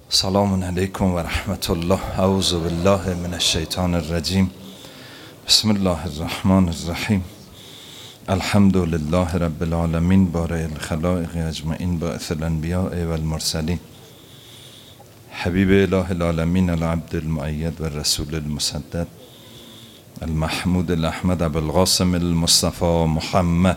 سلام علیکم و رحمت الله. اعوذ بالله من الشیطان الرجیم. بسم الله الرحمن الرحیم. الحمد لله رب العالمین بارئ الخلائق اجمعین باعث الانبیاء و المرسلین حبیب اله العالمین العبد المؤید و الرسول المسدد المحمود الاحمد ابو القاسم المصطفى محمد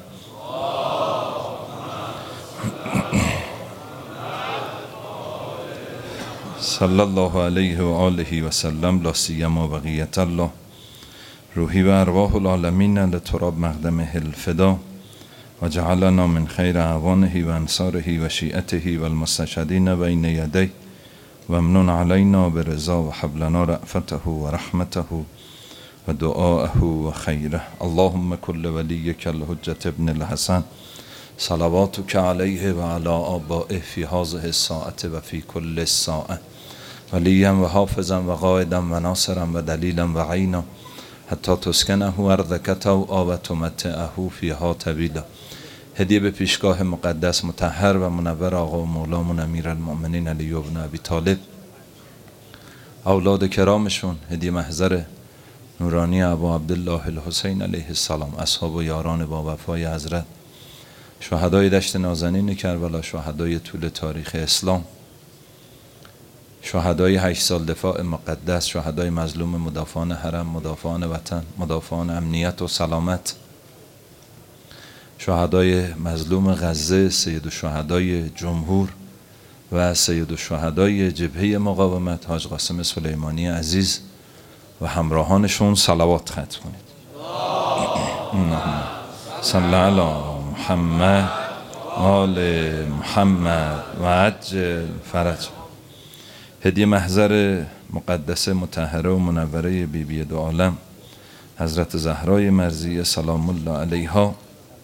صلی الله علیه و آله و سلم. لا سیما بقیت الله روحی و ارواح العالمین لتراب مقدمه الفدا و جعلنا من خیر اعوانه و انصاره و شیعته و المستشهدین بین یدیه و امنن علینا برضا و حبلنا رأفته و رحمته و دعاءه و خیره. اللهم کل ولیک الحجة ابن الحسن صلواتک علیه و علی آبائه فی هذه الساعة و فی کل الساعة ولیا و حافظا و قائدا و ناصرا و دلیلا و عینا حتی تسکنه ارضک طوعا و تمتعه فیها طویلا. هدیه به پیشگاه مقدس مطهر و منور آقا و مولامون امیرالمؤمنین علی بن ابی طالب، اولاد کرامشون، هدیه محضر نورانی ابا عبدالله الحسین علیه السلام، اصحاب و یاران با وفای حضرت، شهدای دشت نازنین کربلا، شهدای طول تاریخ اسلام، شهدای 8 سال دفاع مقدس، شهدای مظلوم، مدافعان حرم، مدافعان وطن، مدافعان امنیت و سلامت، شهدای مظلوم غزه، سید الشهدای جمهور و سید الشهدای جبهه مقاومت حاج قاسم سلیمانی عزیز و همراهانشون صلوات ختم کنید. صلی علی محمد آل محمد و عجل فرج. هدیه محضر مقدسه مطهره و منوره بیبی دو عالم حضرت زهرای مرضیه سلام الله علیها،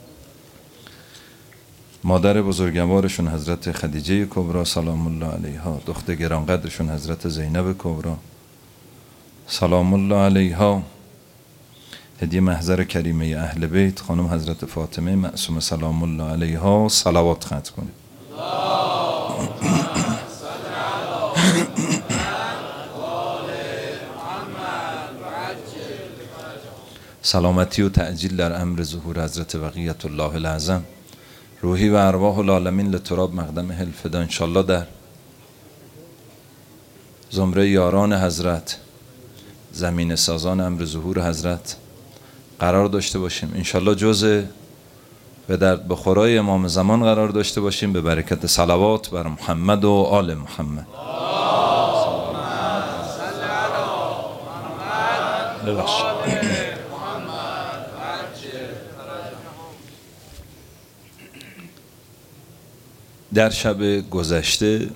مادر بزرگوارشون حضرت خدیجه کبری سلام الله علیها، دختر گرانقدرشون حضرت زینب کبری سلام الله علیها. هدیه محضر کریمه اهل بیت خانم حضرت فاطمه معصومه سلام الله علیها، صلوات ختم کنید. سلامتی و تعجیل در امر ظهور حضرت بقیت الله الاعظم، روحی و ارواح العالمین لتراب مقدمه الفدا. انشالله در زمره یاران حضرت، زمین سازان امر ظهور حضرت قرار داشته باشیم. انشالله جزء به درد بخورای امام زمان قرار داشته باشیم به برکت صلوات بر محمد و آل محمد. در شب گذشته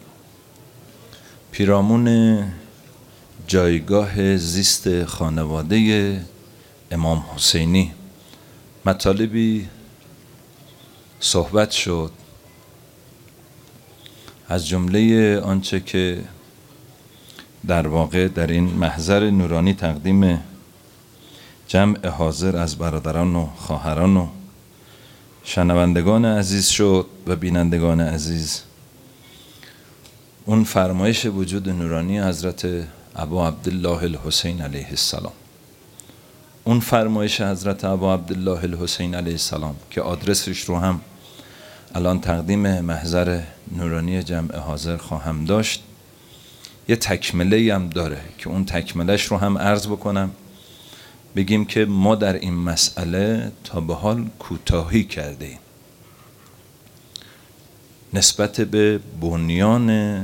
پیرامون جایگاه زیست خانواده امام حسینی مطالبی صحبت شد، از جمله آنچه که در واقع در این محضر نورانی تقدیم جمع حاضر از برادران و خواهران و شنوندگان عزیز شد و بینندگان عزیز. اون فرمایش وجود نورانی حضرت ابا عبدالله الحسین علیه السلام، اون فرمایش حضرت ابا عبدالله الحسین علیه السلام که آدرسش رو هم الان تقدیم محضر نورانی جمع حاضر خواهم داشت، یه تکمله هم داره که اون تکملش رو هم عرض بکنم، بگیم که ما در این مسئله تا به حال کوتاهی کرده ایم نسبت به بنیان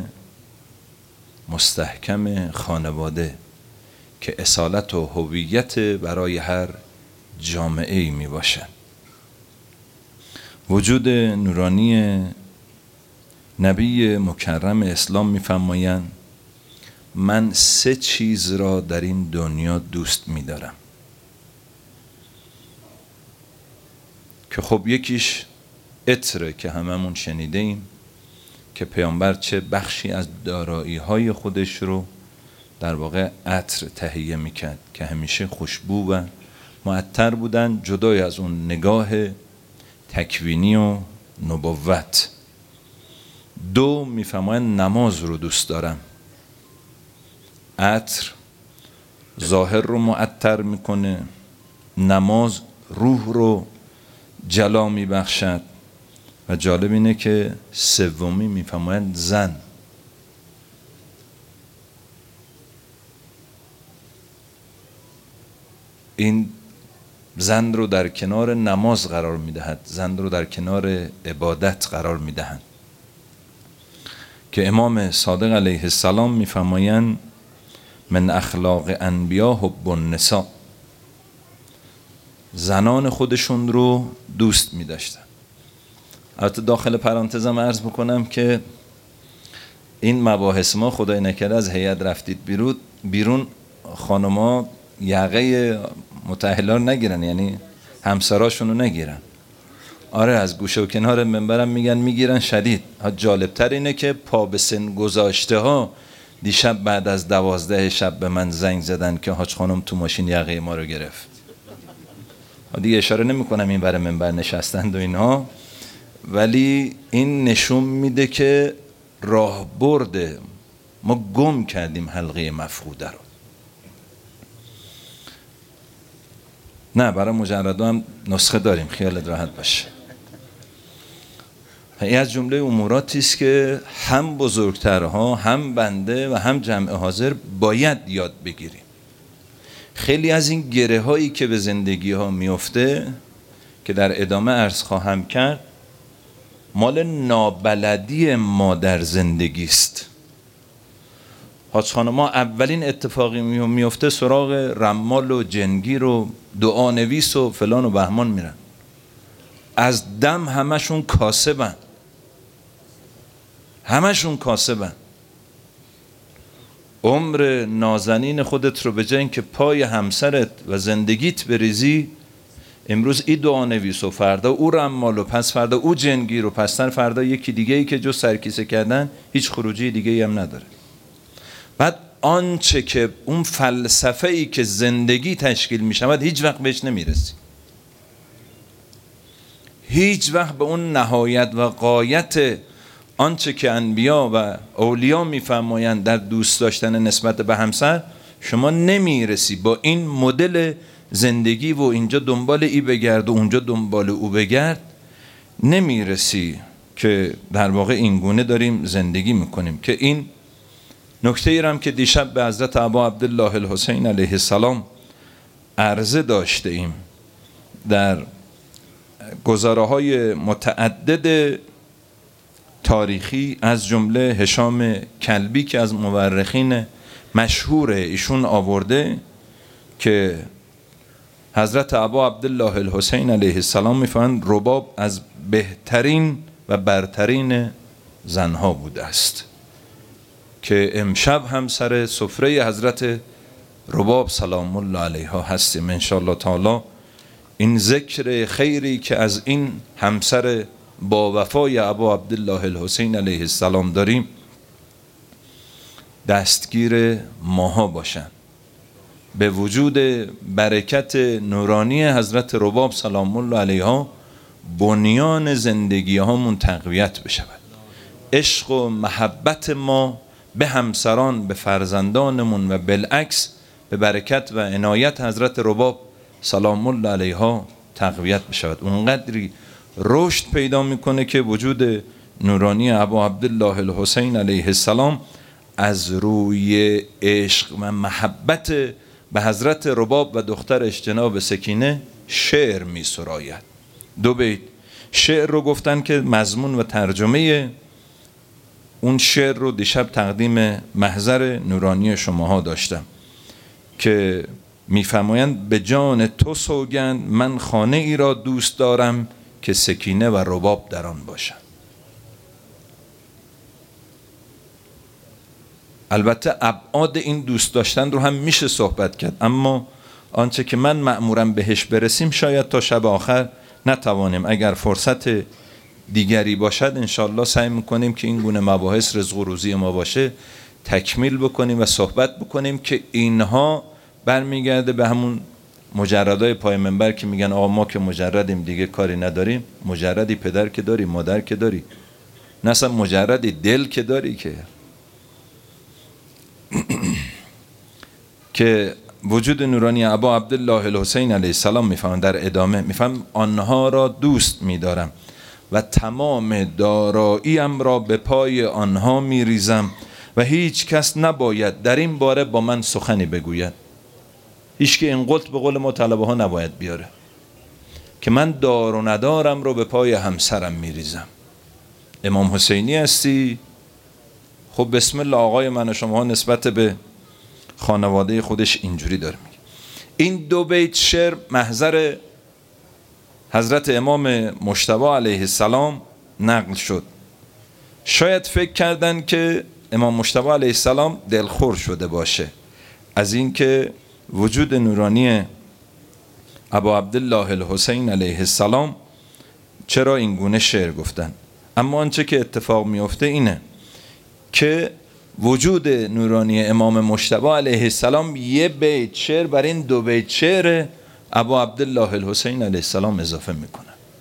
مستحکم خانواده که اصالت و هویت برای هر جامعه ای می باشد. وجود نورانی نبی مکرم اسلام می فرمایند من 3 چیز را در این دنیا دوست می دارم که خب یکیش عطره که هممون شنیده ایم که پیامبر چه بخشی از دارایی های خودش رو در واقع عطر تهیه میکرد که همیشه خوشبو و معطر بودن، جدای از اون نگاه تکوینی و نبوت. 2 میفرمایند نماز رو دوست دارم عطر ظاهر رو معطر میکنه، نماز روح رو جلا میبخشد. و جالب اینه که سومی میفرمایند زن. این زن رو در کنار نماز قرار میدهد، زن رو در کنار عبادت قرار میدهند، که امام صادق علیه السلام میفرمایند من اخلاق انبیا حب النساء. زنان خودشون رو دوست می‌داشتن. البته داخل پرانتزم عرض بکنم که این مباحث ما خدای نکرده از هیئت رفتید بیرون خانما یقه متأهلا نگیرن، یعنی همسراشونو نگیرن. آره از گوشه و کنار منبرم میگن میگیرن شدید. جالبتر اینه که پا به سن گذاشته ها دیشب بعد از 12 شب به من زنگ زدن که حاج خانم تو ماشین یقه ما رو گرفت. دیگه اشاره نمی کنم این برای منبر نشستند و اینها، ولی این نشون میده که راه برده ما گم کردیم حلقه مفقوده رو. نه برای مجرد هم نسخه داریم، خیالت راحت باشه. این از جمله اموراتی است که هم بزرگترها هم بنده و هم جمع حاضر باید یاد بگیریم. خیلی از این گره هایی که به زندگی ها میفته که در ادامه عرض خواهم کرد مال نابلدی ما در زندگی است. حاج خانم ما اولین اتفاقی میفته سراغ رمال و جنگیر و دعا نویس و فلان و بهمان میرن. از دم همشون کاسبن، همشون کاسبن. عمر نازنین خودت رو به جای اینکه پای همسرت و زندگیت بریزی، امروز ای دعا نویس و فردا او رمال و پس فردا او جنگیر و پس فردا یکی دیگه ای که جز سرکیسه کردن هیچ خروجی دیگه ای هم نداره. بعد آنچه که اون فلسفه ای که زندگی تشکیل می شود هیچ وقت بهش نمیرسی، هیچ وقت به اون نهایت و غایت آنچه که انبیا و اولیا میفرمایند در دوست داشتن نسبت به همسر شما نمیرسی. با این مدل زندگی و اینجا دنبال ای بگرد و اونجا دنبال او بگرد نمیرسی که در واقع این گونه داریم زندگی میکنیم. که این نکته ای هم که دیشب به حضرت ابا عبدالله الحسین علیه السلام عرضه داشته ایم در گزاره های متعدد تاریخی، از جمله هشام کلبی که از مورخین مشهور ایشون آورده که حضرت ابا عبدالله الحسین علیه السلام میفرمایند رباب از بهترین و برترین زنها بوده است، که امشب هم سر سفره حضرت رباب سلام الله علیها هستیم ان شاء الله تعالی. این ذکر خیری که از این همسر با وفای ابا عبدالله الحسین علیه السلام داریم دستگیر ماها باشن، به وجود برکت نورانی حضرت رباب سلام الله علیها بنیان زندگی هامون تقویت بشود. عشق و محبت ما به همسران، به فرزندانمون و بالعکس به برکت و عنایت حضرت رباب سلام الله علیها تقویت بشود. اونقدری رشد پیدا میکنه که وجود نورانی ابا عبدالله الحسین علیه السلام از روی عشق و محبت به حضرت رباب و دخترش جناب سکینه شعر می سراید. 2 بیت شعر رو گفتن که مضمون و ترجمه اون شعر رو دیشب تقدیم محضر نورانی شماها داشتم که میفرمایند به جان تو سوگند من خانه ای را دوست دارم که سکینه و رباب در آن باشند. البته ابعاد این دوست داشتن رو هم میشه صحبت کرد، اما آنچه که من مأمورم بهش برسیم شاید تا شب آخر نتوانیم. اگر فرصت دیگری باشد انشالله سعی میکنیم که این گونه مباحث رزق و روزی ما باشه تکمیل بکنیم و صحبت بکنیم که اینها برمیگرده به همون مجردای پای منبر که میگن آقا ما که مجردیم دیگه کاری نداریم. مجردی پدر که داری، مادر که داری، نه اصلا مجردی دل که داری که که وجود نورانی ابا عبدالله الحسین علیه السلام میفهمن در ادامه میفهم آنها را دوست میدارم و تمام داراییم را به پای آنها میریزم و هیچ کس نباید در این باره با من سخنی بگوید. هیچ که این قلت به قول ما طلبه ها نباید بیاره که من دار و ندارم رو به پای همسرم میریزم. امام حسینی هستی؟ خب بسم الله، آقای من و شما نسبت به خانواده خودش اینجوری داره میگه. این دو بیت شعر محضر حضرت امام مجتبی علیه السلام نقل شد. شاید فکر کردن که امام مجتبی علیه السلام دلخور شده باشه از اینکه وجود نورانی ابا عبدالله الحسین علیه السلام چرا این گونه شعر گفتن. اما آنچه که اتفاق میفته اینه که وجود نورانی امام مجتبی علیه السلام یه بیت شعر بر این دو بیت شعر ابا عبدالله الحسین علیه السلام اضافه میکنه.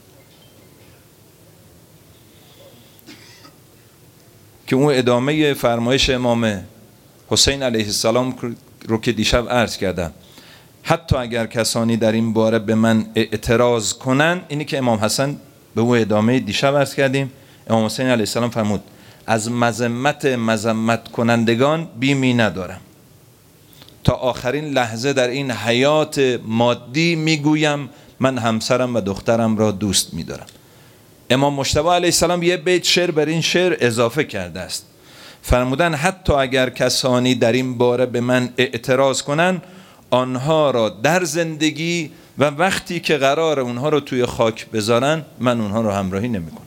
که اون ادامه فرمایش امام حسین علیه السلام رو که دیشب عرض کردم، حتی اگر کسانی در این باره به من اعتراض کنن، اینی که امام حسن به اون ادامه دیشب عرض کردیم، امام حسین علیه السلام فرمود از مذمت کنندگان بیمی ندارم، تا آخرین لحظه در این حیات مادی میگویم من همسرم و دخترم را دوست میدارم. امام مجتبی علیه السلام یه بیت شعر بر این شعر اضافه کرده است. فرمودن حتی اگر کسانی در این باره به من اعتراض کنن، آنها را در زندگی و وقتی که قرار اونها رو توی خاک بذارن، من اونها رو همراهی نمیکنم.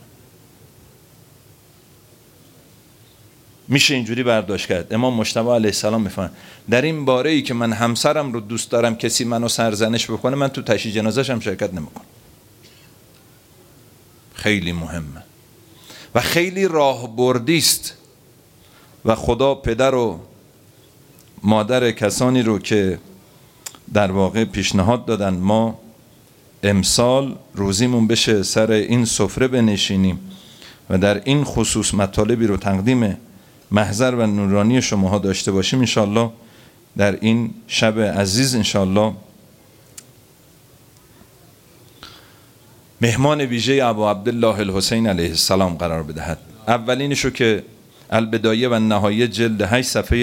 میشه اینجوری برداشت کرد. امام مجتبی علیه السلام میفهمن در این باره ای که من همسرم رو دوست دارم کسی منو سرزنش بکنه، من تو تشییع جنازه‌ش هم شرکت نمیکنم. خیلی مهمه و خیلی راهبردی است و خدا پدر و مادر کسانی رو که در واقع پیشنهاد دادن ما امسال روزیمون بشه سر این سفره بنشینیم و در این خصوص مطالبی رو تقدیم محضر و نورانی شماها داشته باشیم، انشالله در این شب عزیز انشالله مهمان ویژه ابا عبدالله الحسین علیه السلام قرار بدهد. اولینشو که البدایه و نهایه جلد 8 صفحه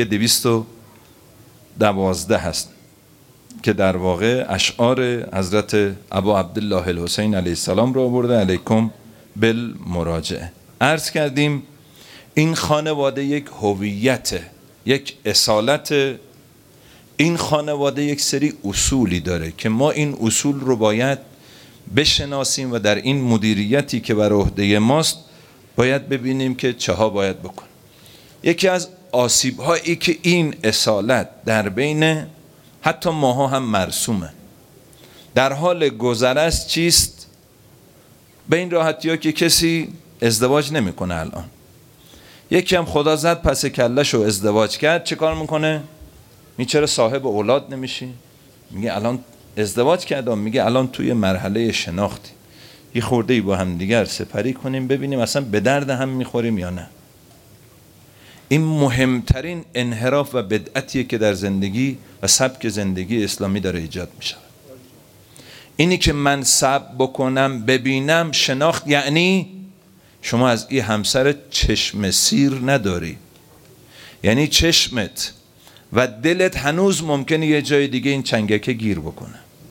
212 هست که در واقع اشعار حضرت ابا عبدالله الحسین علیه السلام رو آورده. علیکم بالمراجعه. عرض کردیم این خانواده یک هویت، یک اصالت، این خانواده یک سری اصولی داره که ما این اصول رو باید بشناسیم و در این مدیریتی که بر عهده ماست باید ببینیم که چه ها باید بکنیم. یکی از آسیب هایی که این اصالت در بین حتی ماها هم مرسومه، در حال گذر است، چیست؟ به این راحتی ها که کسی ازدواج نمیکنه. الان یکی هم خدا زد پس کلش رو ازدواج کرد، چه کار میکنه؟ میگه چرا صاحب اولاد نمیشی؟ میگه الان ازدواج کردم، میگه الان توی مرحله شناختی، یه خورده‌ای با هم دیگر سپری کنیم ببینیم اصلا به درد هم میخوریم یا نه. این مهمترین انحراف و بدعتیه که در زندگی و سبک زندگی اسلامی داره ایجاد میشه. اینی که من سبک بکنم ببینم شناخت، یعنی شما از این همسر چشم سیر نداری، یعنی چشمت و دلت هنوز ممکنه یه جای دیگه این چنگکه گیر بکنه.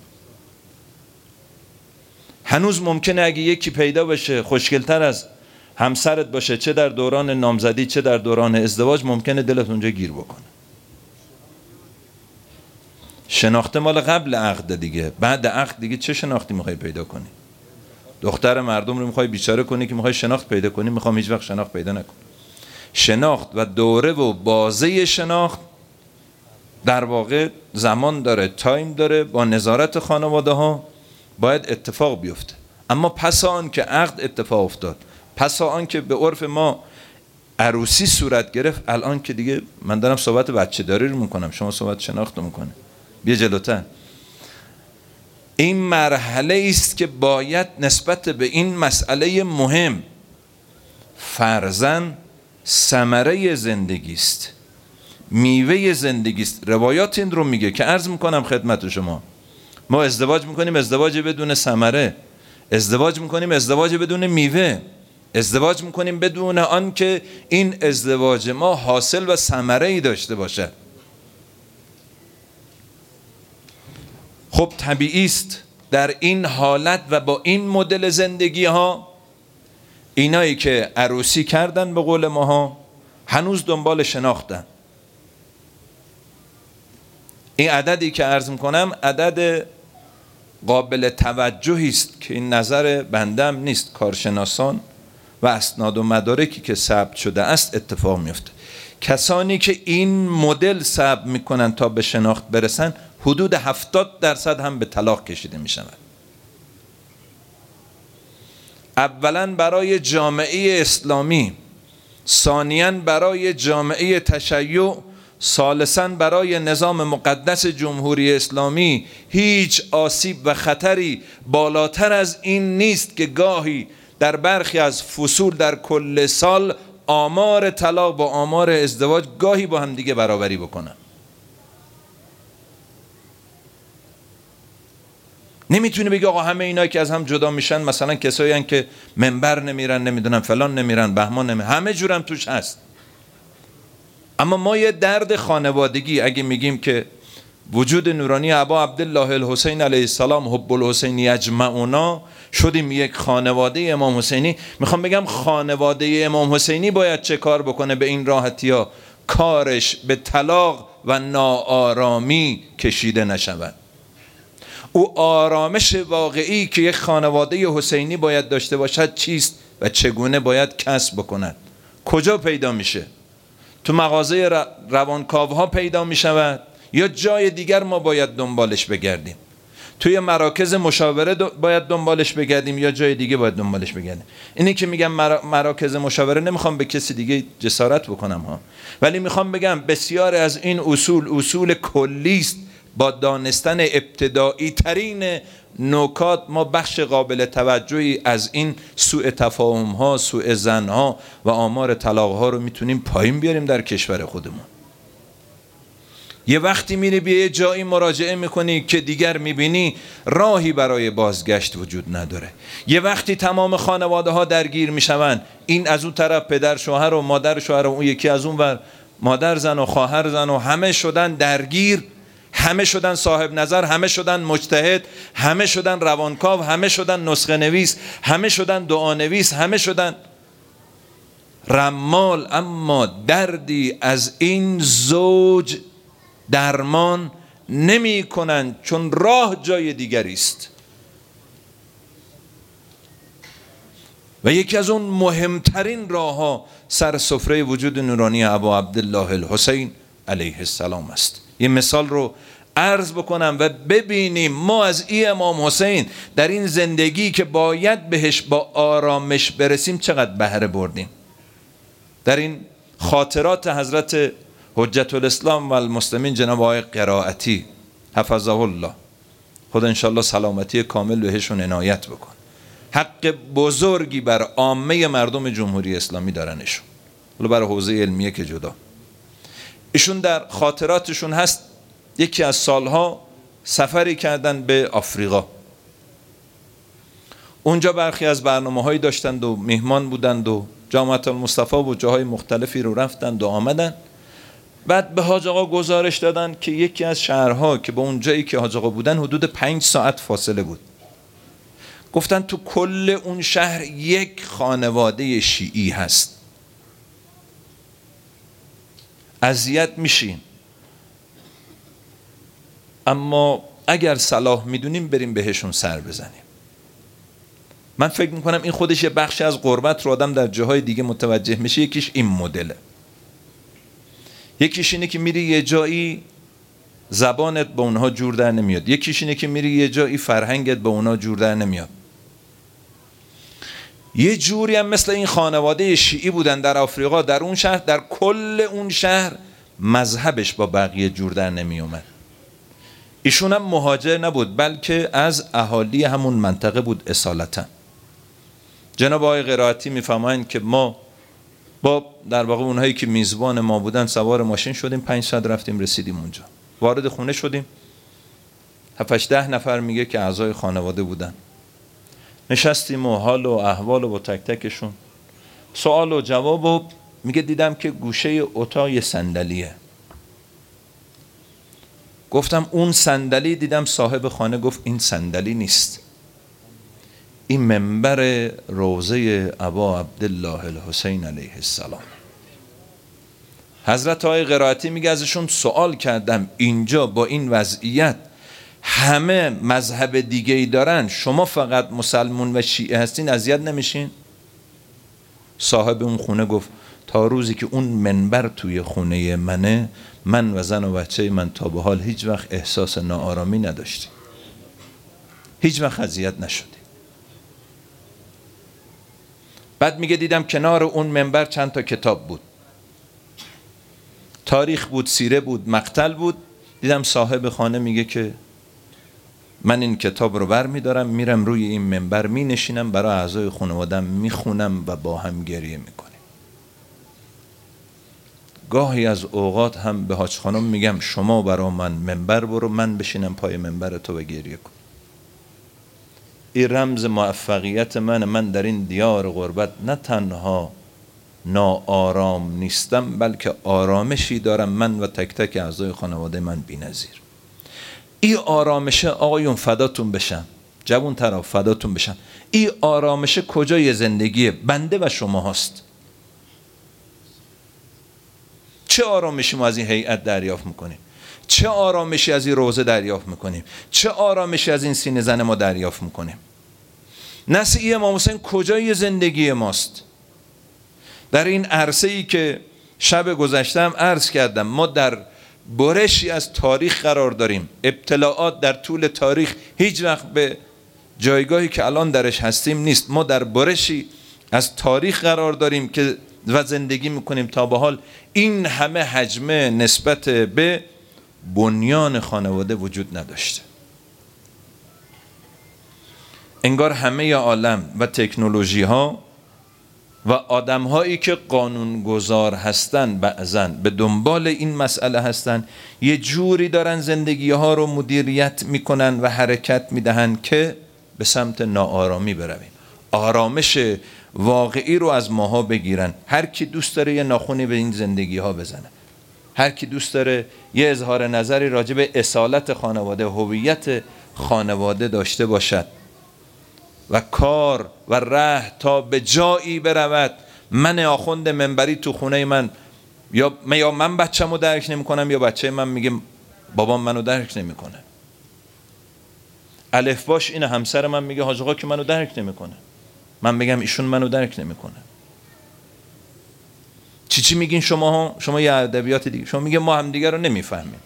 هنوز ممکنه اگه یکی پیدا بشه خوشگلتر از همسرت باشه، چه در دوران نامزدی چه در دوران ازدواج، ممکنه دلت اونجا گیر بکنه. شناخته مال قبل عقد دیگه، بعد عقد دیگه چه شناختی میخوای پیدا کنی؟ دختر مردم رو میخوای بیچاره کنی که میخوای شناخت پیدا کنی؟ میخوام هیچ وقت شناخت پیدا نکن. شناخت و دوره و بازه شناخت در واقع زمان داره، تایم داره، با نظارت خانواده ها باید اتفاق بیفته. اما پس آن که عقد اتفاق افتاد، پس آن که به عرف ما عروسی صورت گرفت، الان که دیگه من دارم صحبت بچه داری رو میکنم، شما صحبت شناخت رو میکنه. بیا جلوتر. این مرحله است که باید نسبت به این مسئله مهم، فرزند ثمره زندگی است، میوه زندگی است. روایات این رو میگه که عرض میکنم خدمت شما، ما ازدواج میکنیم ازدواج بدون ثمره، ازدواج میکنیم ازدواج بدون میوه، ازدواج میکنیم بدون آن که این ازدواج ما حاصل و ثمره ای داشته باشه. خب طبیعی است در این حالت و با این مدل زندگی ها، اینایی که عروسی کردن به قول ماها هنوز دنبال شناختن. این عددی که عرض میکنم عدد قابل توجهی است که این نظر بندم نیست، کارشناسان و اسناد و مدارکی که ثبت شده است اتفاق میفته. کسانی که این مدل ثبت میکنن تا به شناخت برسن حدود 70% هم به طلاق کشیده میشن. اولا برای جامعه اسلامی، ثانیاً برای جامعه تشیع، ثالثاً برای نظام مقدس جمهوری اسلامی هیچ آسیب و خطری بالاتر از این نیست که گاهی در برخی از فصول در کل سال آمار طلاق با آمار ازدواج گاهی با هم دیگه برابری بکنن. نمیتونه بگه آقا همه اینا که از هم جدا میشن مثلا کسایی هستن که منبر نمیرن، نمیدونم فلان نمیرن، بهمان نمیرن، همه جورم توش هست. اما ما یه درد خانوادگی اگه میگیم که وجود نورانی ابا عبدالله الحسین علیه السلام حب الحسین یجمعنا شدیم یک خانواده امام حسینی، میخوام بگم خانواده امام حسینی باید چه کار بکنه به این راحتی ها کارش به طلاق و ناآرامی کشیده نشود. او آرامش واقعی که یک خانواده حسینی باید داشته باشد چیست و چگونه باید کسب بکند؟ کجا پیدا میشه؟ تو مغازه روانکاوها پیدا میشود یا جای دیگر ما باید دنبالش بگردیم؟ توی مراکز مشاوره باید دنبالش بگردیم یا جای دیگه باید دنبالش بگردیم؟ اینی که میگم مراکز مشاوره نمیخوام به کسی دیگه جسارت بکنم ها، ولی میخوام بگم بسیار از این اصول کلی است. با دانستن ابتدایی ترین نکات ما بخش قابل توجهی از این سوء تفاهم ها، سوء ظن ها و آمار طلاق ها رو میتونیم پایین بیاریم در کشور خودمون. یه وقتی میری به یه جایی مراجعه میکنی که دیگر میبینی راهی برای بازگشت وجود نداره. یه وقتی تمام خانواده ها درگیر میشون، این از اون طرف پدر شوهر و مادر شوهر و اون یکی از اون ور مادر زن و خواهر زن و همه شدن درگیر، همه شدن صاحب نظر، همه شدن مجتهد، همه شدن روانکاو، همه شدن نسخه نویس، همه شدن دعا نویس، همه شدن رمال، اما دردی از این زوج درمان نمی کنند چون راه جای دیگری است. و یکی از اون مهمترین راه ها سر سفره وجود نورانی ابا عبدالله الحسین علیه السلام است. یه مثال رو عرض بکنم و ببینیم ما از این امام حسین در این زندگی که باید بهش با آرامش برسیم چقدر بهره بردیم. در این خاطرات حضرت حجت الاسلام و المسلمین جناب آقای قرائتی حفظه الله، خدا انشالله سلامتی کامل بهشون عنایت بکن، حق بزرگی بر عامه مردم جمهوری اسلامی دارنشون، ولی برای حوزه علمیه که جدا. ایشون در خاطراتشون هست یکی از سالها سفری کردن به آفریقا. اونجا برخی از برنامه‌هایی داشتند و میهمان بودند و جامعه المصطفی و جاهای مختلفی رو رفتند و آمدن. بعد به حاج آقا گزارش دادن که یکی از شهرها که به اون جایی که حاج آقا بودن حدود 5 ساعت فاصله بود. گفتن تو کل اون شهر یک خانواده شیعی هست. اذیت میشین، اما اگر صلاح میدونیم بریم بهشون سر بزنیم. من فکر میکنم این خودش یه بخشی از غربت رو آدم در جاهای دیگه متوجه میشه. یکیش این مدله، یکیش اینه که میری یه جایی زبانت با اونها جور در نمیاد، یکیش اینه که میری یه جایی فرهنگت با اونها جور در نمیاد. یه جوری هم مثل این خانواده شیعی بودن در آفریقا، در اون شهر، در کل اون شهر مذهبش با بقیه جور در نمی اومد. ایشون هم مهاجر نبود بلکه از اهالی همون منطقه بود اصالتا. جناب آقای قرائتی میفرمایند که ما با در واقع اونهایی که میزبان ما بودن سوار ماشین شدیم، 5 ساعت رفتیم رسیدیم اونجا. وارد خونه شدیم، 7-10 نفر میگه که اعضای خانواده بودن. نشستیم و حال و احوال و با تک تکشون سوال و جواب و میگه دیدم که گوشه اتاق یه صندلیه. گفتم اون صندلی؟ دیدم صاحب خانه گفت این صندلی نیست، این منبر روضه ابا عبدالله الحسین علیه السلام. حضرت آقای قرائتی میگه ازشون سوال کردم اینجا با این وضعیت همه مذهب دیگه ای دارن، شما فقط مسلمون و شیعه هستین، اذیت نمیشین؟ صاحب اون خونه گفت تا روزی که اون منبر توی خونه منه، من و زن و بچه من تا به حال هیچ وقت احساس ناآرامی نداشتیم، هیچ وقت اذیت نشدیم. بعد میگه دیدم کنار اون منبر چند تا کتاب بود، تاریخ بود، سیره بود، مقتل بود. دیدم صاحب خانه میگه که من این کتاب رو بر میدارم میرم روی این منبر می نشینم برای اعضای خانوادم میخونم و با هم گریه میکنیم. گاهی از اوقات هم به حاج خانم میگم شما برای من منبر برو، من بشینم پای منبر تو و گریه کنم. این رمز موفقیت من در این دیار غربت نه تنها ناآرام نیستم بلکه آرامشی دارم من و تک تک اعضای خانواده من بی‌نظیر. این آرامشه آقایون فداتون بشم، جوان طرف فداتون بشم، این آرامشه کجای زندگیه؟ بنده و شما هاست. چه آرامشی ما از این هیئت دریافت میکنیم؟ چه آرامشی از این روضه دریافت میکنیم؟ چه آرامشی از این سینه زن ما دریافت میکنیم؟ نسعی امام حسین کجای زندگی ماست؟ در این عرصه‌ای که شب گذشتم عرض کردم ما در برشی از تاریخ قرار داریم. ابتلاعات در طول تاریخ هیچ وقت به جایگاهی که الان درش هستیم نیست. ما در برشی از تاریخ قرار داریم که و زندگی میکنیم تا به حال این همه حجمه نسبت به بنیان خانواده وجود نداشته. انگار همه عالم و تکنولوژی ها و آدم هایی که قانونگذار هستن بعضن به دنبال این مسئله هستن، یه جوری دارن زندگی ها رو مدیریت میکنن و حرکت میدهن که به سمت ناآرامی برویم. آرامش واقعی رو از ماها بگیرن. هر کی دوست داره یه ناخونی به این زندگی ها بزنه، هر کی دوست داره یه اظهار نظری راجع به اصالت خانواده، هویت خانواده داشته باشد و کار و ره تا به جایی برود من آخوند منبری تو خونه من یا من بچه‌مو درک نمی‌کنم یا بچه من میگه بابام منو درک نمی‌کنه. الف باش اینه، همسر من میگه حاج آقا که منو درک نمی‌کنه، من بگم ایشون منو درک نمی‌کنه. چی میگین شما یه ادبیات دیگه، شما میگه ما هم دیگه رو نمیفهمیم.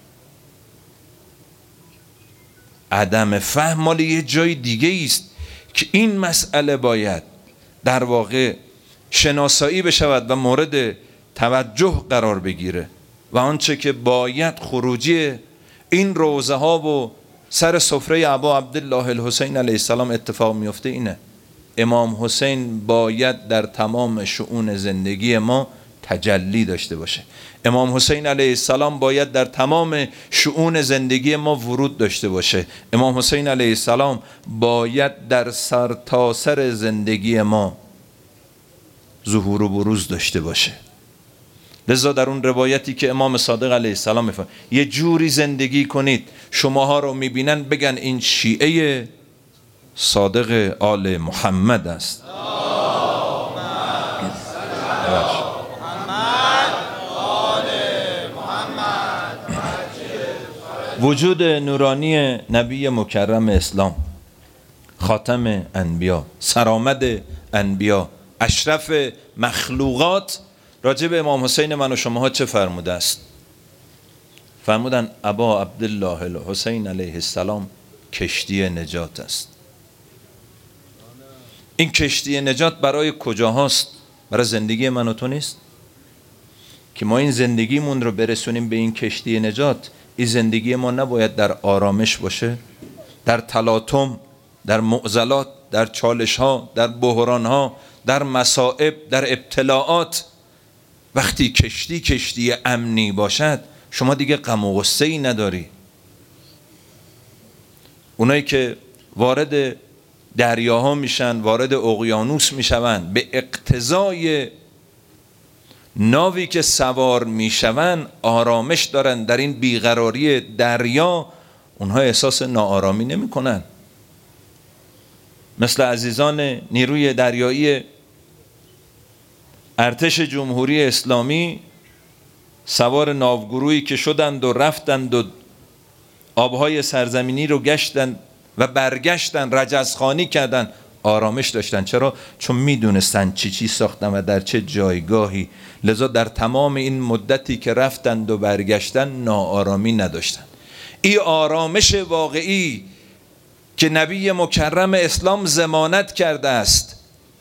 عدم فهم مال یه جای دیگه است که این مسئله باید در واقع شناسایی بشود و مورد توجه قرار بگیره و آنچه که باید خروجی این روزه ها و سر سفره ابا عبدالله الحسین علیه السلام اتفاق میفته اینه. امام حسین باید در تمام شؤون زندگی ما تجلی داشته باشه. امام حسین علیه السلام باید در تمام شؤون زندگی ما ورود داشته باشه. امام حسین علیه السلام باید در سرتاسر زندگی ما ظهور و بروز داشته باشه. لذا در اون روایتی که امام صادق علیه السلام میفرمایند یه جوری زندگی کنید شماها رو میبینن بگن این شیعه صادق آل محمد است. وجود نورانی نبی مکرم اسلام، خاتم انبیا، سرآمد انبیا، اشرف مخلوقات، راجع به امام حسین من و شماها چه فرموده است؟ فرمودن ابا عبدالله الحسین علیه السلام کشتی نجات است. این کشتی نجات برای کجا هست؟ برای زندگی من و تو نیست؟ که ما این زندگیمون رو برسونیم به این کشتی نجات. این زندگی ما نباید در آرامش باشه، در تلاطم، در معضلات، در چالش ها، در بحران ها، در مصائب، در ابتلاعات. وقتی کشتی امنی باشد شما دیگه غم و غصه‌ای نداری. اونایی که وارد دریاها میشن، وارد اقیانوس میشون، به اقتضای ناوی که سوار میشون آرامش دارن در این بیقراری دریا، اونها احساس ناآرامی نمی کنن. مثل عزیزان نیروی دریایی ارتش جمهوری اسلامی سوار ناوگروهی که شدند و رفتند و آبهای سرزمینی رو گشتند و برگشتن، رجزخوانی کردن، آرامش داشتن. چرا؟ چون میدونستن چی ساختن و در چه جایگاهی، لذا در تمام این مدتی که رفتند و برگشتن ناآرامی نداشتن. این آرامش واقعی که نبی مکرم اسلام ضمانت کرده است.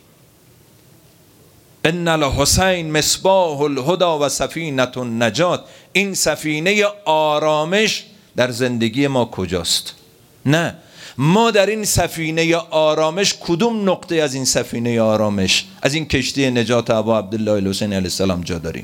ان الحسین مصباح الهدی و سفینة النجات. این سفینه آرامش در زندگی ما کجاست؟ نه، ما در این سفینه آرامش کدوم نقطه از این سفینه آرامش، از این کشتی نجات ابا عبدالله الحسین علیه السلام جا داریم؟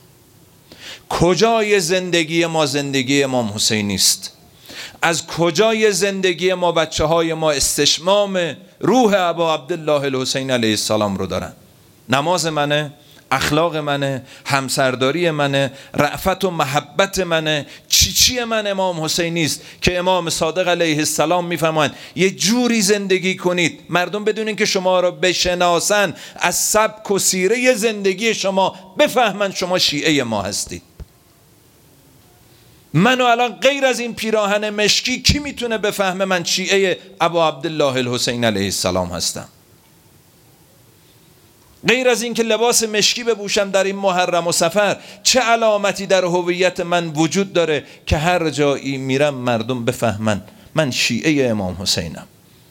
کجای زندگی ما زندگی امام حسینی است؟ از کجای زندگی ما بچه های ما استشمام روح ابا عبدالله الحسین علیه السلام رو دارن؟ نماز منه، اخلاق منه، همسرداری منه، رأفت و محبت منه، چی من امام حسینی است که امام صادق علیه السلام میفرمایند یه جوری زندگی کنید مردم بدونین که شما را بشناسن، از سبک و سیره زندگی شما بفهمن شما شیعه ما هستید. منو الان غیر از این پیراهن مشکی کی میتونه بفهمه من شیعه ابا عبدالله الحسین علیه السلام هستم؟ غیر از این که لباس مشکی بپوشم در این محرم و سفر، چه علامتی در هویت من وجود داره که هر جایی میرم مردم بفهمن من شیعه امام حسینم،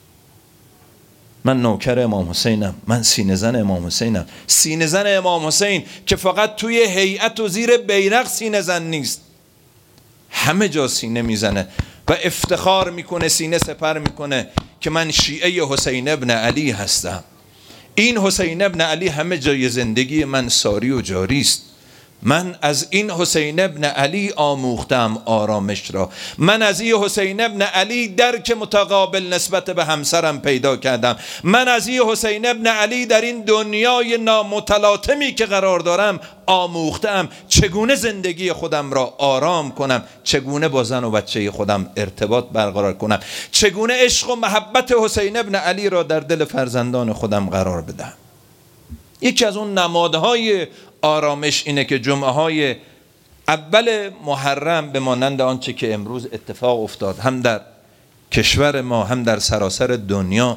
من نوکر امام حسینم، من سینه زن امام حسینم. سینه زن امام حسین که فقط توی هیئت و زیر بیرق سینه زن نیست، همه جا سینه میزنه و افتخار میکنه، سینه سپر میکنه که من شیعه حسین ابن علی هستم. این حسین ابن علی همه جای زندگی من ساری و جاری است. من از این حسین ابن علی آموختم آرامش را. من از این حسین ابن علی درک متقابل نسبت به همسرم پیدا کردم. من از این حسین ابن علی در این دنیای نامتلاطمی که قرار دارم آموختم چگونه زندگی خودم را آرام کنم، چگونه با زن و بچه خودم ارتباط برقرار کنم، چگونه عشق و محبت حسین ابن علی را در دل فرزندان خودم قرار بدم. یکی از اون نمادهای آرامش اینه که جمعه های اول محرم به مانند آنچه که امروز اتفاق افتاد هم در کشور ما هم در سراسر دنیا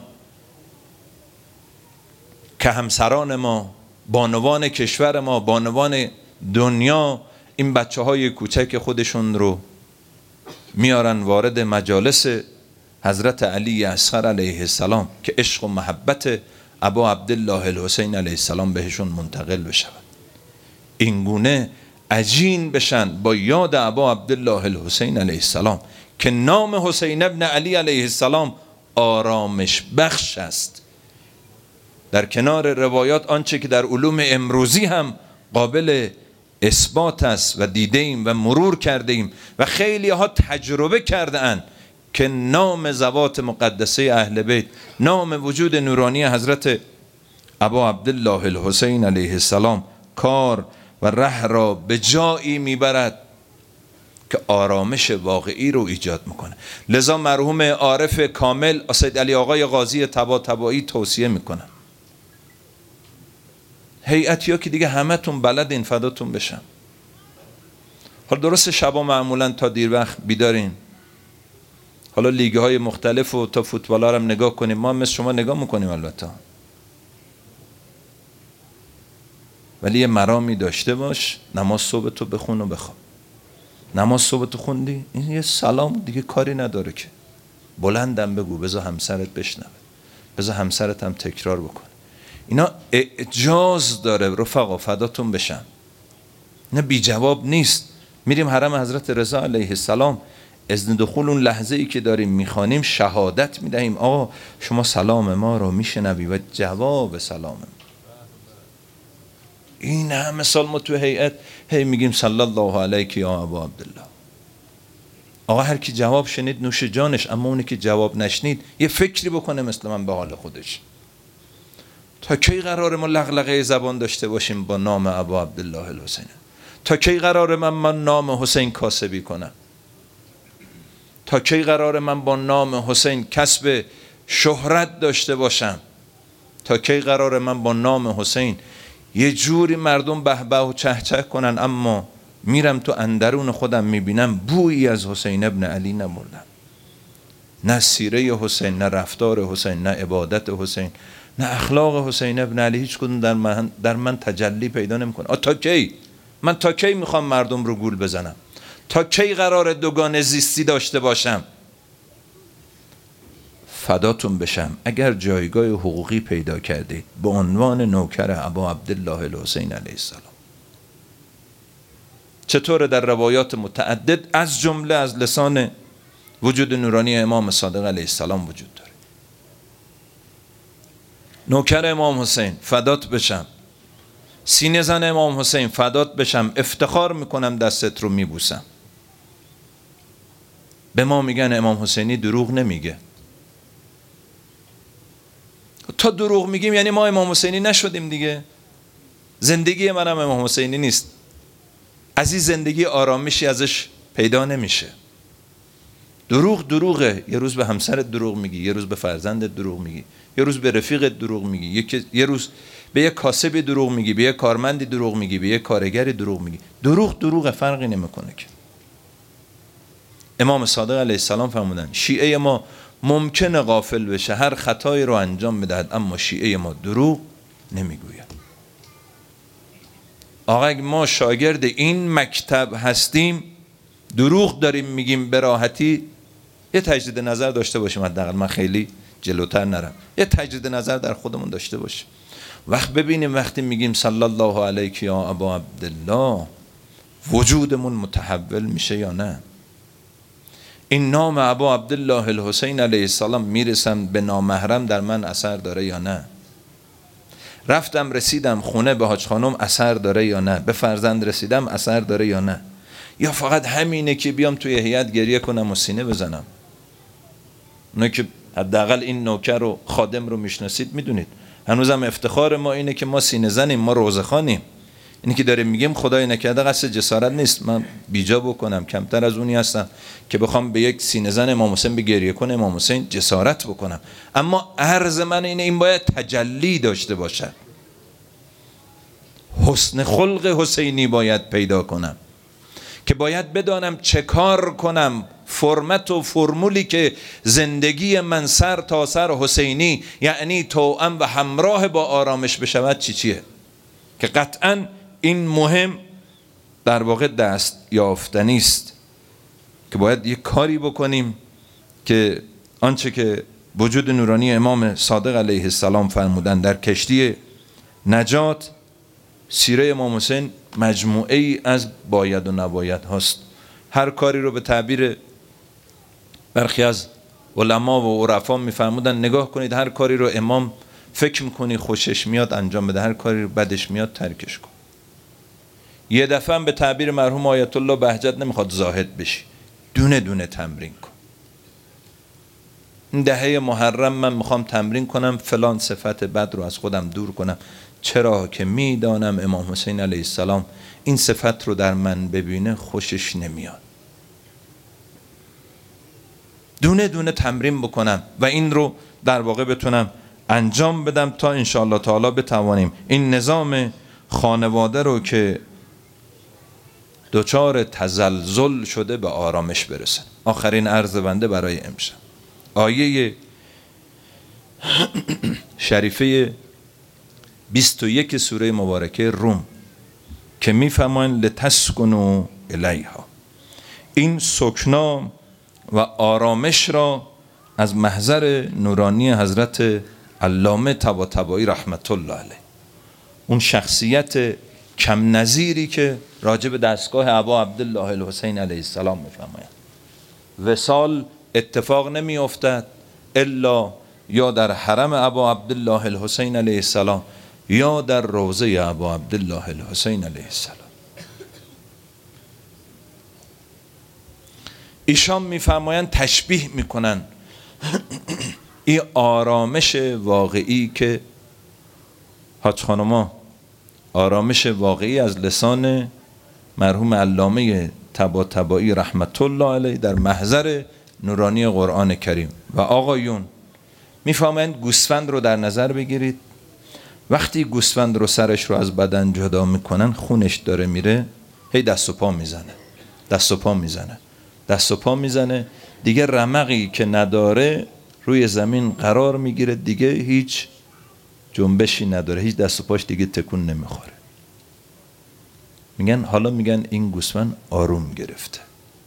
که همسران ما، بانوان کشور ما، بانوان دنیا این بچه های کوچک خودشون رو میارن وارد مجالس حضرت علی اصغر علیه السلام که عشق و محبت ابا عبدالله الحسین علیه السلام بهشون منتقل بشود، اینگونه عجین بشن با یاد ابا عبدالله الحسین علیه السلام که نام حسین ابن علی علیه السلام آرامش بخش است. در کنار روایات آنچه که در علوم امروزی هم قابل اثبات است و دیده ایم و مرور کرده ایم و خیلی ها تجربه کرده اند که نام ذوات مقدسه اهل بیت، نام وجود نورانی حضرت ابا عبدالله الحسین علیه السلام کار و ره را به جایی میبرد که آرامش واقعی رو ایجاد میکنه. لذا مرحوم عارف کامل سید علی آقای قاضی طباطبایی توصیه میکنم هیئتی ها که دیگه همه تون بلدین فداتون بشم. حالا درست شبا معمولا تا دیر وقت بیدارین، حالا لیگ های مختلف و تا فوتبال ها هم نگاه کنیم، ما مثل شما نگاه میکنیم البته، ولی یه مرامی داشته باش. نماز صبح تو بخون و بخواب. نماز صبح تو خوندی، این یه سلام دیگه کاری نداره که بلندم بگو، بذار همسرت بشنوه، بذار همسرت هم تکرار بکنه. اینا اعجاز داره رفقا، فداتون بشم. نه بی جواب نیست. میریم حرم حضرت رضا علیه السلام، اذن دخول اون لحظه ای که داریم میخوانیم شهادت میدهیم آقا شما سلام ما رو میشنوی و جواب سلام ما. این همه سال ما تو هیئت هی میگیم صلی الله علیک یا ابا عبدالله. آقا هر کی جواب شنید نوش جانش، اما اونی که جواب نشنید یه فکری بکنه مثل من به حال خودش. تا کی قرار ما لغلقه زبان داشته باشیم با نام ابا عبدالله الحسین؟ تا کی قرار من نام حسین کاسبی کنم؟ تا کی قرار من با نام حسین کسب شهرت داشته باشم؟ تا کی قرار من با نام حسین یه جوری مردم به به و چه چه کنن، اما میرم تو اندرون خودم میبینم بویی از حسین ابن علی نبردم. نه سیره حسین، نه رفتار حسین، نه عبادت حسین، نه اخلاق حسین ابن علی هیچ کدوم در من تجلی پیدا نمیکنه. تا کی؟ من تا کی میخوام مردم رو گول بزنم؟ تا کی قرار دوگانه زیستی داشته باشم؟ فداتون بشم اگر جایگاه حقوقی پیدا کردید به عنوان نوکر ابا عبدالله الحسین علیه السلام. چطور در روایات متعدد از جمله از لسان وجود نورانی امام صادق علیه السلام وجود داره. نوکر امام حسین، فدات بشم. سینه زن امام حسین، فدات بشم. افتخار میکنم دستت رو میبوسم. به ما میگن امام حسینی دروغ نمیگه. تا دروغ میگیم یعنی ما امام حسینی نشدیم دیگه. زندگی منم امام حسینی نیست. از این زندگی آرامشی ازش پیدا نمیشه. دروغه. یه روز به همسرت دروغ میگی، یه روز به فرزندت دروغ میگی، یه روز به رفیقت دروغ میگی، یه روز به یه کاسبی دروغ میگی، به یه کارمندی دروغ میگی، به یه کارگری دروغ میگی. دروغ فرقی نمیکنه که. امام صادق علیه السلام فرمودن شیعه ما ممکنه غافل بشه، هر خطایی رو انجام بدهد، اما شیعه ما دروغ نمیگوید. آقا اگه ما شاگرد این مکتب هستیم، دروغ داریم میگیم به راحتی، یه تجدید نظر داشته باشیم. حداقل من خیلی جلوتر نرم، یه تجدید نظر در خودمون داشته باشیم. وقت ببینیم وقتی میگیم صلی الله علیک یا ابا عبدالله وجودمون متحول میشه یا نه. این نام ابا عبدالله الحسین علیه السلام میرسم به نامحرم در من اثر داره یا نه. رفتم رسیدم خونه به حاج خانم اثر داره یا نه. به فرزند رسیدم اثر داره یا نه. یا فقط همینه که بیام توی هیئت گریه کنم و سینه بزنم. اونه که حداقل این نوکر و خادم رو میشناسید میدونید هنوزم افتخار ما اینه که ما سینه زنیم، ما روزخوانیم. اینی که داریم میگیم خدای نکرده قصد جسارت نیست، من بیجا بکنم، کمتر از اونی هستم که بخوام به یک سینه زن امام حسین به گریه کنه امام حسین جسارت بکنم. اما عرض من اینه این باید تجلی داشته باشد. حسن خلق حسینی باید پیدا کنم که باید بدانم چه کار کنم. فرمت و فرمولی که زندگی من سر تا سر حسینی یعنی توأم و همراه با آرامش بشود چیه که قطعاً این مهم در واقع دست یافتنی است که باید یک کاری بکنیم که آنچه که وجود نورانی امام صادق علیه السلام فرمودن در کشتی نجات، سیره امام حسین مجموعه ای از باید و نباید هاست. هر کاری رو به تعبیر برخی از علما و عرفا میفرمودن نگاه کنید هر کاری رو امام فکر میکنی خوشش میاد انجام بده، هر کاری رو بدش میاد ترکش کن. یه دفعه به تعبیر مرحوم آیت الله بهجت نمیخواد زاهد بشی، دونه دونه تمرین کن. این دهه محرم من میخوام تمرین کنم فلان صفت بد رو از خودم دور کنم. چرا که میدانم امام حسین علیه السلام این صفت رو در من ببینه خوشش نمیاد. دونه دونه تمرین بکنم و این رو در واقع بتونم انجام بدم تا انشاءالله تعالی بتوانیم این نظام خانواده رو که دچار تزلزل شده به آرامش برسن. آخرین عرض بنده برای امشب آیه شریفه 21 سوره مبارکه روم که میفهمن لتسکنوا الیها، این سکنا و آرامش را از محضر نورانی حضرت علامه طباطبایی رحمت الله علیه، اون شخصیت کم نظیری که راجع به دستگاه ابا عبدالله الحسین علیه السلام میفرمایند وصال اتفاق نمی افتد الا یا در حرم ابا عبدالله الحسین علیه السلام یا در روضه ابا عبدالله الحسین علیه السلام. ایشان میفرمایند، تشبیه میکنن این آرامش واقعی که حاج خانما، آرامش واقعی از لسان مرحوم علامه طباطبایی رحمت الله علیه در محضر نورانی قرآن کریم و آقایون میفهمند گوسفند رو در نظر بگیرید. وقتی گوسفند رو سرش رو از بدن جدا میکنن، خونش داره میره، هی دست و پا میزنه، دست و پا میزنه، دست و پا میزنه، دیگه رمقی که نداره روی زمین قرار میگیره، دیگه هیچ جنبشی نداره، هیچ دست و پاش دیگه تکون نمیخوره. میگن حالا میگن این گوسفند آروم گرفته.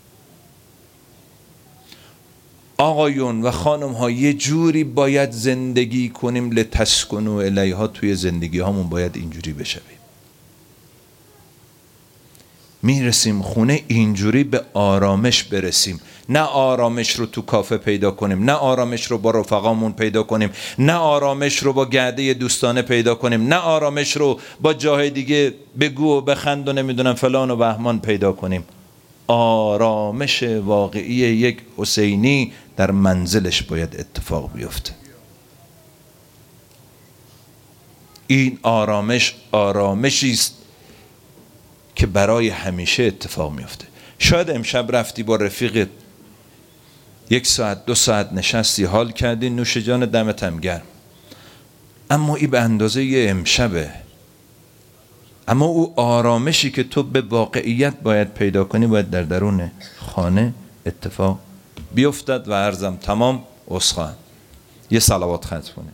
آقایون و خانم ها یه جوری باید زندگی کنیم، لتسکنوا الیها، توی زندگی هامون باید اینجوری بشویم. میرسیم خونه اینجوری به آرامش برسیم، نه آرامش رو تو کافه پیدا کنیم، نه آرامش رو با رفقامون پیدا کنیم، نه آرامش رو با گرده دوستانه پیدا کنیم، نه آرامش رو با جاهای دیگه بگو و بخند و نمیدونم فلان و بهمان پیدا کنیم. آرامش واقعی یک حسینی در منزلش باید اتفاق بیفته. این آرامش آرامشی است که برای همیشه اتفاق میفته. شاید امشب رفتی با رفیقت 1 ساعت 2 ساعت نشستی، حال کردی، نوش جان، دمت هم گرم، اما این به اندازه یه امشبه. اما او آرامشی که تو به واقعیت باید پیدا کنی باید در درون خانه اتفاق بیفتد. و عرضم تمام، عذرخواهم. یه صلوات ختم کنید.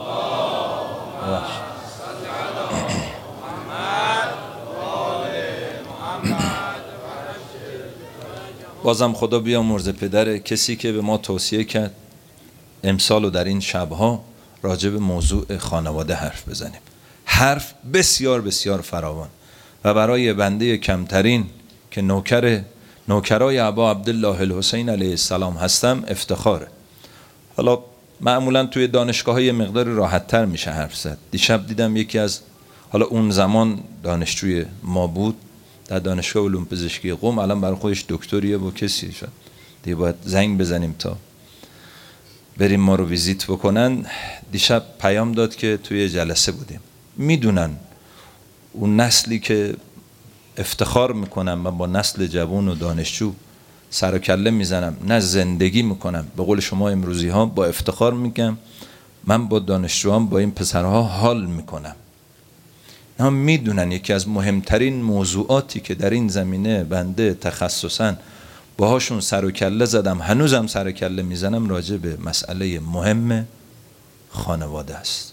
بازم خدا بیامرزه پدر کسی که به ما توصیه کرد امسال و در این شبها راجع به موضوع خانواده حرف بزنیم. حرف بسیار بسیار فراوان و برای بنده کمترین که نوکرای ابا عبدالله الحسین علیه السلام هستم افتخاره. حالا معمولا توی دانشگاه های مقدار راحت تر میشه حرف زد. دیشب دیدم یکی از، حالا اون زمان دانشجوی ما بود در دانشگاه علوم پزشکی قم، الان برای خودش دکتریه با کسی شد، دیگه باید زنگ بزنیم تا بریم ما رو ویزیت بکنن. دیشب پیام داد که توی جلسه بودیم. میدونن اون نسلی که افتخار میکنم من با نسل جوان و دانشجو سر و کله میزنم، نه زندگی میکنم، به قول شما امروزی ها با افتخار میگم من با دانشجوام، با این پسرها حال میکنم. هم میدونن یکی از مهمترین موضوعاتی که در این زمینه بنده تخصصاً باهاشون سر و کله زدم، هنوزم سر و کله میزنم، راجع به مسئله مهم خانواده است.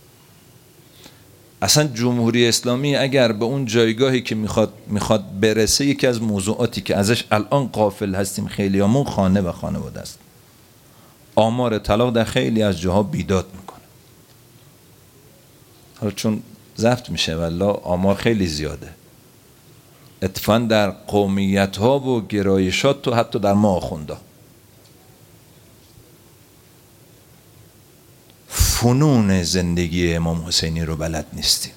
اصلا جمهوری اسلامی اگر به اون جایگاهی که میخواد برسه، یکی از موضوعاتی که ازش الان غافل هستیم خیلیامون خانه و خانواده است. آمار طلاق در خیلی از جاها بیداد میکنه. حالا چون ضبط میشه والله آمار خیلی زیاده، اتفاقا در قومیت ها و گرایشات و حتی در ما آخونده فنون زندگی امام حسینی رو بلد نیستیم.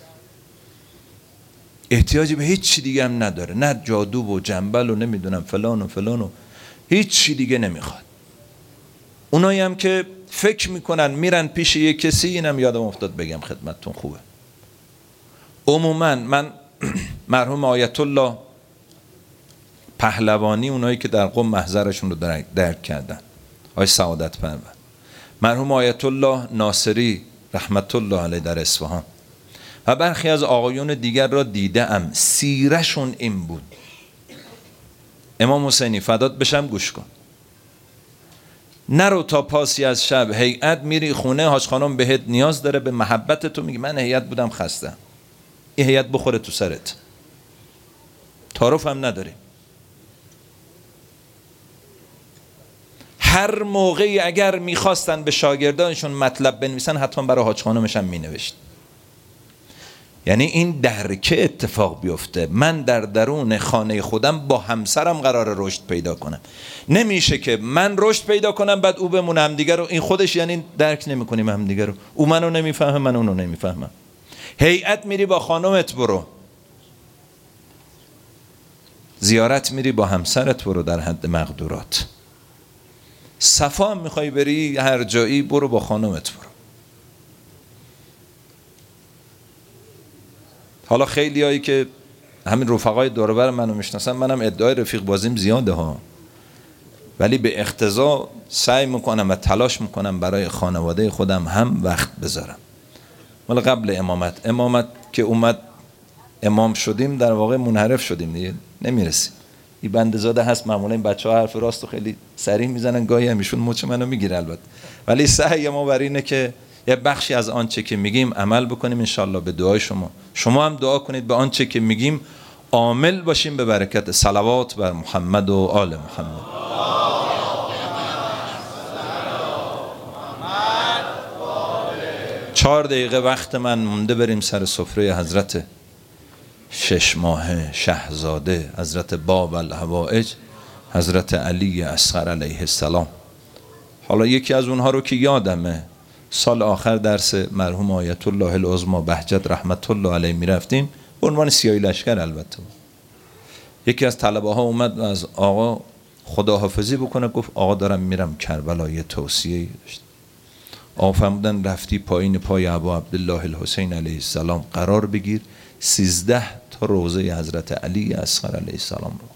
احتیاجی به هیچ چی دیگه هم نداره، نه جادو و جنبل و نمیدونم فلان و فلان و هیچ چی دیگه نمیخواد. اونایی هم که فکر میکنن میرن پیش یک کسی، اینم یادم افتاد بگم خدمتتون، خوبه. عموما من مرحوم آیت الله پهلوانی، اونایی که در قم محضرشون رو درک کردن، آی سعادت پرور، مرحوم آیت الله ناصری رحمت الله علیه در اصفهان و برخی از آقایون دیگر را دیدم، سیرشون این بود. امام حسینی فدات بشم گوش کن، نرو تا پاسی از شب هیئت میری خونه، حاج خانم بهت نیاز داره به محبت تو، میگی من هیئت بودم خستم، این هیئت بخوره تو سرت، تعارف هم نداری. هر موقعی اگر میخواستن به شاگردانشون مطلب بنویسن حتما برای حاج خانمش هم مینوشت. یعنی این درکه اتفاق بیفته. من در درون خانه خودم با همسرم قرار رشد پیدا کنم. نمیشه که من رشد پیدا کنم بعد او بمونه همدیگه رو، این خودش یعنی درک نمی کنیم همدیگه رو، او منو نمیفهمه من اونو نمیفهمم. هیئت میری با خانومت برو، زیارت میری با همسرت برو در حد مقدورات. صفا هم میخوای بری هر جایی برو با خانومت برو. حالا خیلی هایی که همین رفقای دور و بر منو میشناسن، منم ادعای رفیق بازیم زیاده ها، ولی به اقتضا سعی میکنم و تلاش میکنم برای خانواده خودم هم وقت بذارم. ولی قبل امامت که اومد امام شدیم در واقع منحرف شدیم دیگه، نمیرسیم. این بندزاده هست معمولا این بچه‌ها حرف راستو خیلی سریع میزنن، گاهی هم ایشون مچ منو میگیره البته، ولی سعی ما بر اینه که یه بخشی از آنچه که میگیم عمل بکنیم ان شاءالله به دعای شما هم دعا کنید به آنچه که میگیم عامل باشیم به برکت. صلوات بر محمد و آل محمد. 4 دقیقه وقت من مونده بریم سر سفره حضرت 6 ماهه شهزاده حضرت باب الحوائج حضرت علی اصغر علیه السلام. حالا یکی از اونها رو که یادمه سال آخر درس مرحوم آیت الله العظمی بهجت رحمت الله علیه میرفتیم به عنوان سیاهی لشکر. البته یکی از طلبه ها اومد و از آقا خداحافظی بکنه، گفت آقا دارم میرم کربلا، یه توصیه‌ای داشت. آقا فرمودن رفتی پایین پای ابا عبدالله الحسین علیه السلام قرار بگیر، 13 تا روضه حضرت علی اصغر علیه السلام رو،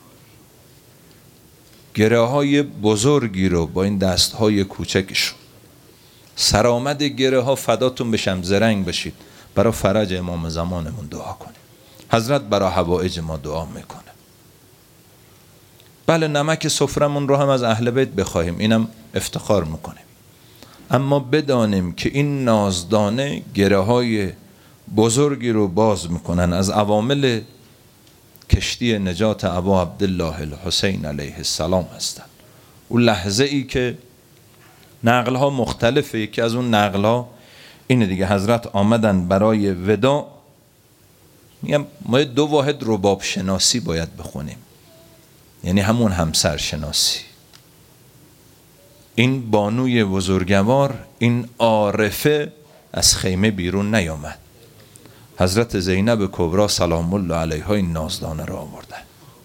گره های بزرگی رو با این دست های کوچکش، سرآمد گره ها فداتون بشم، زرنگ بشید، برای فرج امام زمانمون دعا کنیم. حضرت برای حوائج ما دعا میکنه. بله نمک سفرمون رو هم از اهل بیت بخواهیم، اینم افتخار میکنیم، اما بدانیم که این نازدانه گره های بزرگی رو باز میکنن. از عوامل کشتی نجات ابا عبدالله الحسین علیه السلام هستن. اون لحظه ای که نقل ها مختلفه، یکی از اون نقل ها اینه دیگه، حضرت آمدن برای وداع، میگم ما 2 واحد رباب شناسی باید بخونیم، یعنی همون همسر شناسی. این بانوی بزرگوار، این عارفه از خیمه بیرون نیامد. حضرت زینب کبرا سلام الله علیها این نازدانه را آوردن.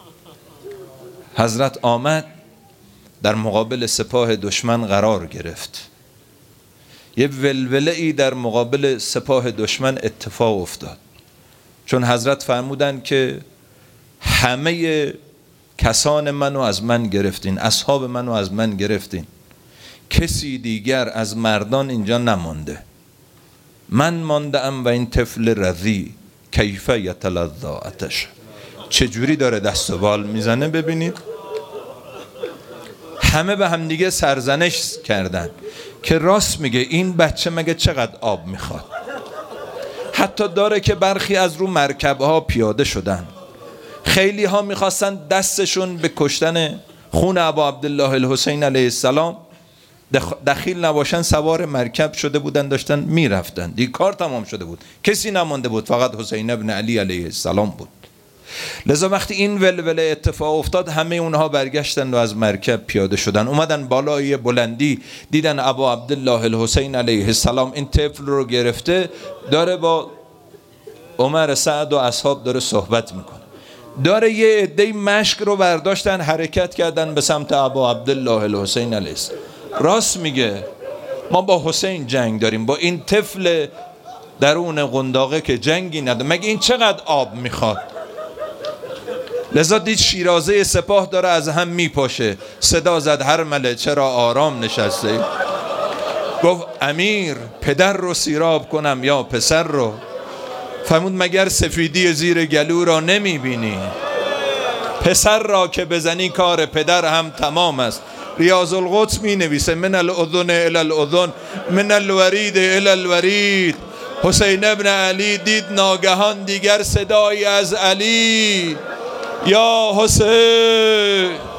حضرت آمد در مقابل سپاه دشمن قرار گرفت. یه ولوله ای در مقابل سپاه دشمن اتفاق افتاد، چون حضرت فرمودن که همه کسان منو از من گرفتین، اصحاب منو از من گرفتین، کسی دیگر از مردان اینجا نمانده، من مانده ام و این طفل رضی کیف یتلذی آتش. چجوری داره دست و بال میزنه ببینید. همه به هم دیگه سرزنش کردن که راست میگه این بچه مگه چقدر آب میخواد. حتی داره که برخی از رو مرکبها پیاده شدن، خیلی ها میخواستن دستشون به کشتن خون ابا عبدالله الحسین علیه السلام دخیل نباشن، سوار مرکب شده بودن داشتن میرفتن، دیگه کار تمام شده بود، کسی نمانده بود، فقط حسین ابن علی علیه السلام بود. لذا وقتی این ولوله اتفاق افتاد همه اونها برگشتن و از مرکب پیاده شدن، اومدن بالای بلندی، دیدن ابا عبدالله الحسین علیه السلام این طفل رو گرفته داره با عمر سعد و اصحاب داره صحبت میکنه، داره یه عده مشک رو برداشتن حرکت کردن به سمت ابا عبدالله الحسین علیه السلام. راست میگه ما با حسین جنگ داریم، با این طفل درون قنداقه که جنگی نداره، مگه این چقدر آب میخواد. لذا دید شیرازه سپاه داره از هم میپاشه، صدا زد هرمله چرا آرام نشسته. گفت امیر پدر رو سیراب کنم یا پسر رو؟ فرمود مگر سفیدی زیر گلو را نمیبینی؟ پسر را که بزنی کار پدر هم تمام است. ریاض القدس می نویسه من الاذن الی الاذن من الورید الی الورید. حسین ابن علی دید ناگهان دیگر صدایی از علی یا حسین